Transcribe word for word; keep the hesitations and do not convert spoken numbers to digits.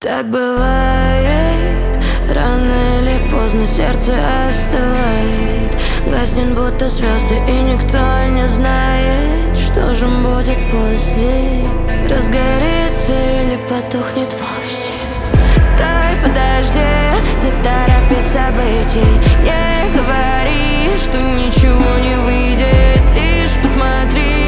Так бывает, рано или поздно сердце остывает, гаснет будто звезды, и никто не знает, что же будет после. Разгорится или потухнет вовсе. Стой, подожди, не торопи событий. Не говори, что ничего не выйдет, лишь посмотри